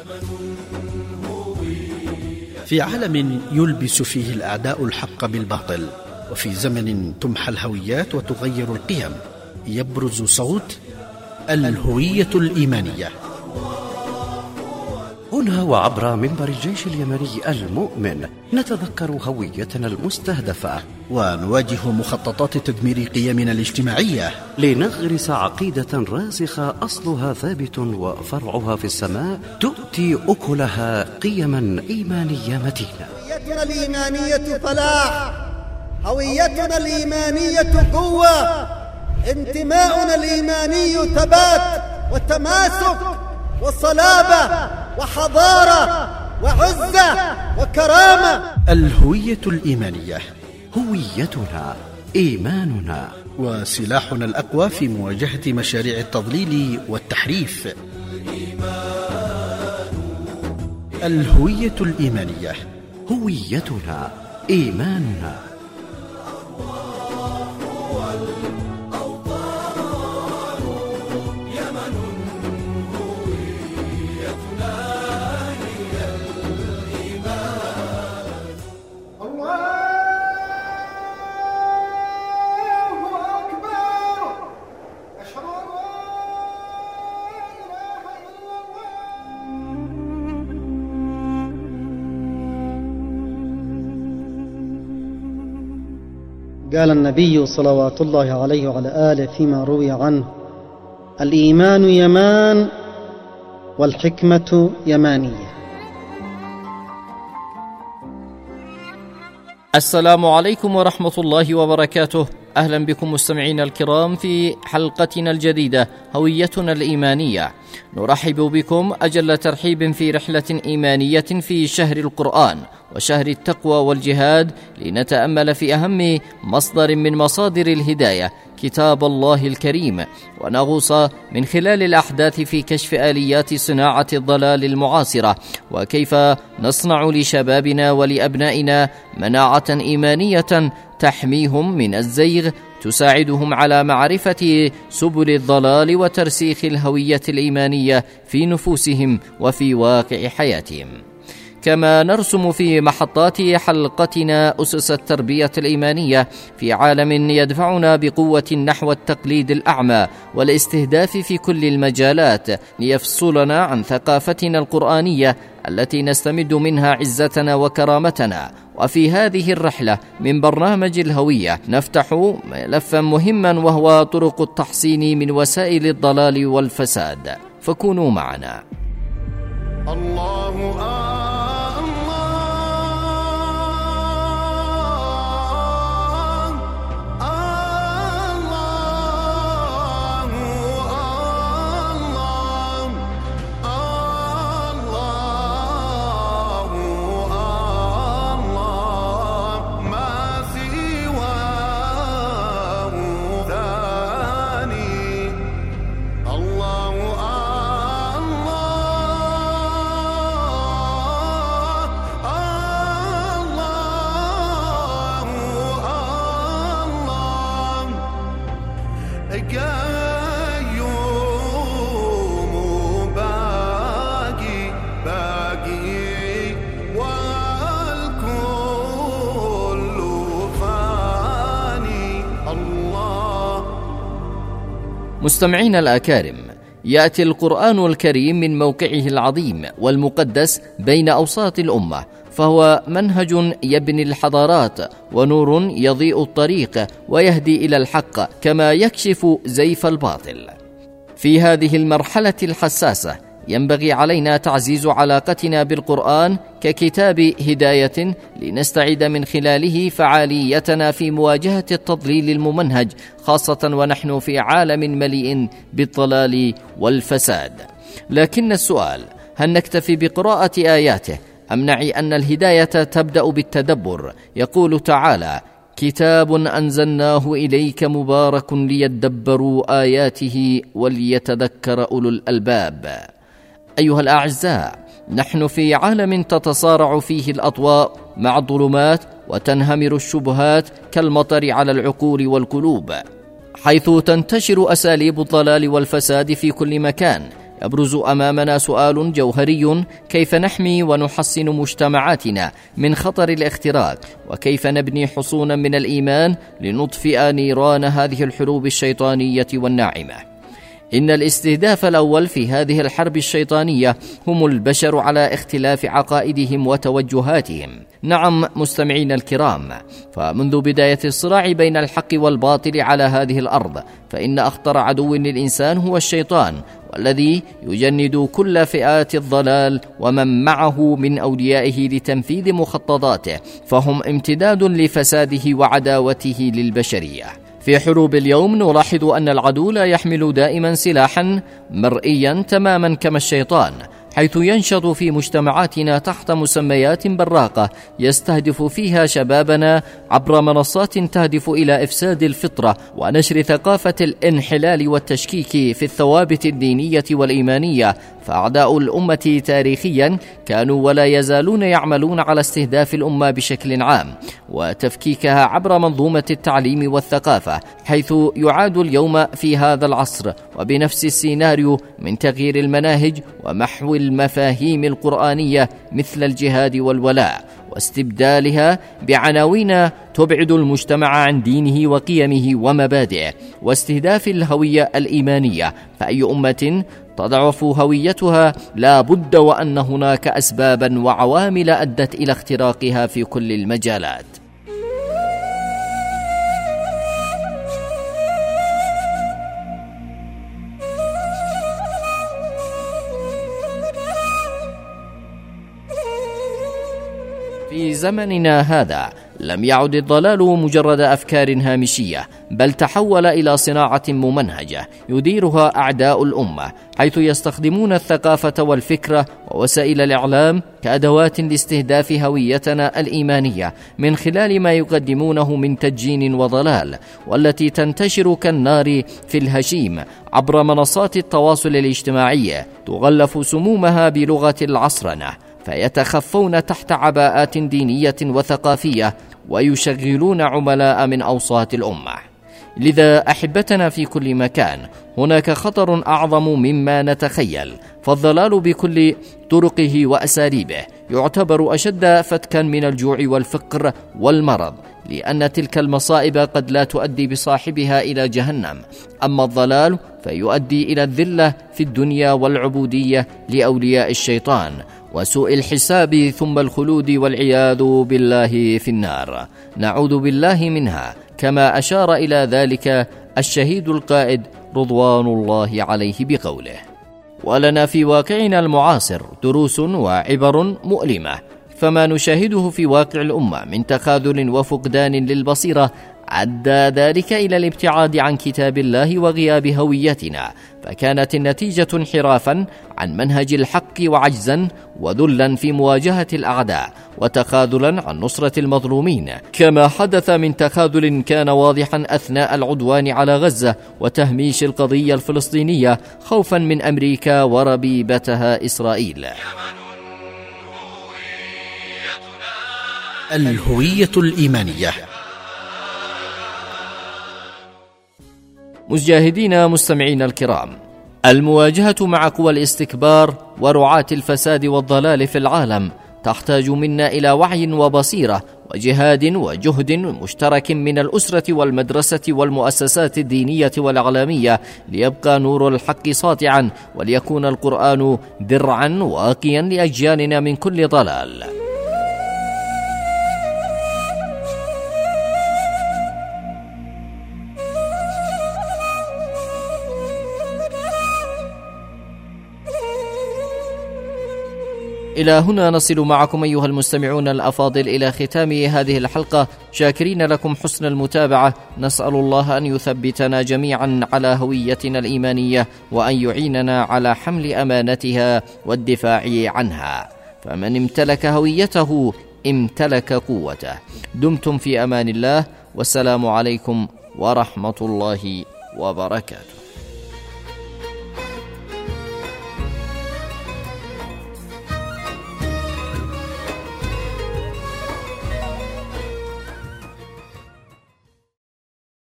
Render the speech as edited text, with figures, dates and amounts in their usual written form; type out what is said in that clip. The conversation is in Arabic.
في عالم يلبس فيه الأعداء الحق بالباطل، وفي زمن تمحى الهويات وتغير القيم، يبرز صوت الهوية الإيمانية. هنا وعبر منبر الجيش اليمني المؤمن نتذكر هويتنا المستهدفة، ونواجه مخططات تدمير قيمنا الاجتماعية، لنغرس عقيدة راسخة أصلها ثابت وفرعها في السماء، تؤتي أكلها قيما إيمانية متينة. هويتنا الإيمانية فلاح، هويتنا الإيمانية قوة، انتماؤنا الإيماني ثبات وتماسك وصلابة وحضارة وعزة وكرامة. الهوية الإيمانية هويتنا إيماننا، وسلاحنا الأقوى في مواجهة مشاريع التضليل والتحريف. الهوية الإيمانية هويتنا إيماننا. قال النبي صلوات الله عليه وعلى آله فيما روي عنه: الإيمان يمان والحكمة يمانية. السلام عليكم ورحمة الله وبركاته. أهلا بكم مستمعينا الكرام في حلقتنا الجديدة هويتنا الإيمانية. نرحب بكم أجل ترحيب في رحلة إيمانية في شهر القرآن وشهر التقوى والجهاد، لنتأمل في أهم مصدر من مصادر الهداية، كتاب الله الكريم، ونغوص من خلال الأحداث في كشف آليات صناعة الضلال المعاصرة، وكيف نصنع لشبابنا ولأبنائنا مناعة إيمانية تحميهم من الزيغ، تساعدهم على معرفة سبل الضلال وترسيخ الهوية الإيمانية في نفوسهم وفي واقع حياتهم. كما نرسم في محطات حلقتنا أسس التربية الإيمانية في عالم يدفعنا بقوة نحو التقليد الأعمى والاستهداف في كل المجالات، ليفصلنا عن ثقافتنا القرآنية التي نستمد منها عزتنا وكرامتنا. وفي هذه الرحلة من برنامج الهوية نفتح ملفا مهما، وهو طرق التحصين من وسائل الضلال والفساد، فكونوا معنا. الله مستمعينا الأكارم، يأتي القرآن الكريم من موقعه العظيم والمقدس بين أوساط الأمة، فهو منهج يبني الحضارات ونور يضيء الطريق ويهدي إلى الحق، كما يكشف زيف الباطل. في هذه المرحلة الحساسة ينبغي علينا تعزيز علاقتنا بالقرآن ككتاب هداية، لنستعيد من خلاله فعاليتنا في مواجهة التضليل الممنهج، خاصة ونحن في عالم مليء بالضلال والفساد. لكن السؤال: هل نكتفي بقراءة آياته أم نعي أن الهداية تبدأ بالتدبر؟ يقول تعالى: كتاب أنزلناه إليك مبارك ليدبروا آياته وليتذكر أولو الألباب. أيها الأعزاء، نحن في عالم تتصارع فيه الأضواء مع الظلمات وتنهمر الشبهات كالمطر على العقول والقلوب، حيث تنتشر أساليب الضلال والفساد في كل مكان، يبرز أمامنا سؤال جوهري: كيف نحمي ونحصن مجتمعاتنا من خطر الاختراق؟ وكيف نبني حصونا من الإيمان لنطفئ نيران هذه الحروب الشيطانية والناعمة؟ إن الاستهداف الأول في هذه الحرب الشيطانية هم البشر على اختلاف عقائدهم وتوجهاتهم. نعم مستمعين الكرام، فمنذ بداية الصراع بين الحق والباطل على هذه الأرض فإن أخطر عدو للإنسان هو الشيطان، والذي يجند كل فئات الضلال ومن معه من أوليائه لتنفيذ مخططاته، فهم امتداد لفساده وعداوته للبشرية. في حروب اليوم نلاحظ أن العدو لا يحمل دائما سلاحا مرئيا تماما كما الشيطان، حيث ينشط في مجتمعاتنا تحت مسميات براقة يستهدف فيها شبابنا عبر منصات تهدف إلى إفساد الفطرة ونشر ثقافة الانحلال والتشكيك في الثوابت الدينية والإيمانية. فأعداء الأمة تاريخيا كانوا ولا يزالون يعملون على استهداف الأمة بشكل عام وتفكيكها عبر منظومة التعليم والثقافة، حيث يعاد اليوم في هذا العصر وبنفس السيناريو من تغيير المناهج ومحو المفاهيم القرآنية مثل الجهاد والولاء واستبدالها بعناوين تبعد المجتمع عن دينه وقيمه ومبادئه، واستهداف الهوية الإيمانية. فأي أمة تضعف هويتها لا بد وأن هناك أسبابا وعوامل أدت إلى اختراقها في كل المجالات. في زمننا هذا لم يعد الضلال مجرد أفكار هامشية، بل تحول إلى صناعة ممنهجة يديرها أعداء الأمة، حيث يستخدمون الثقافة والفكرة ووسائل الإعلام كأدوات لاستهداف هويتنا الإيمانية من خلال ما يقدمونه من تدجين وضلال، والتي تنتشر كالنار في الهشيم عبر منصات التواصل الاجتماعي، تغلف سمومها بلغة العصرنة، فيتخفون تحت عباءات دينية وثقافية ويشغلون عملاء من أوساط الأمة. لذا أحبتنا في كل مكان هناك خطر أعظم مما نتخيل، فالضلال بكل طرقه وأساليبه يعتبر أشد فتكا من الجوع والفقر والمرض، لأن تلك المصائب قد لا تؤدي بصاحبها إلى جهنم، أما الضلال فيؤدي إلى الذلة في الدنيا والعبودية لأولياء الشيطان وسوء الحساب ثم الخلود والعياذ بالله في النار، نعوذ بالله منها، كما أشار إلى ذلك الشهيد القائد رضوان الله عليه بقوله: ولنا في واقعنا المعاصر دروس وعبر مؤلمة، فما نشاهده في واقع الأمة من تخاذل وفقدان للبصيرة عدى ذلك إلى الابتعاد عن كتاب الله وغياب هويتنا، فكانت النتيجة انحرافا عن منهج الحق وعجزا وذلا في مواجهة الأعداء وتخاذلا عن نصرة المظلومين، كما حدث من تخاذل كان واضحا أثناء العدوان على غزة وتهميش القضية الفلسطينية خوفا من أمريكا وربيبتها إسرائيل. الهوية الإيمانية. مجاهدين مستمعين الكرام، المواجهة مع قوى الاستكبار ورعاة الفساد والضلال في العالم تحتاج منا إلى وعي وبصيرة وجهاد وجهد مشترك من الأسرة والمدرسة والمؤسسات الدينية والإعلامية، ليبقى نور الحق ساطعا وليكون القرآن درعا واقيا لأجيالنا من كل ضلال. إلى هنا نصل معكم أيها المستمعون الأفاضل إلى ختام هذه الحلقة، شاكرين لكم حسن المتابعة، نسأل الله أن يثبتنا جميعا على هويتنا الإيمانية وأن يعيننا على حمل أمانتها والدفاع عنها، فمن امتلك هويته امتلك قوته. دمتم في أمان الله، والسلام عليكم ورحمة الله وبركاته.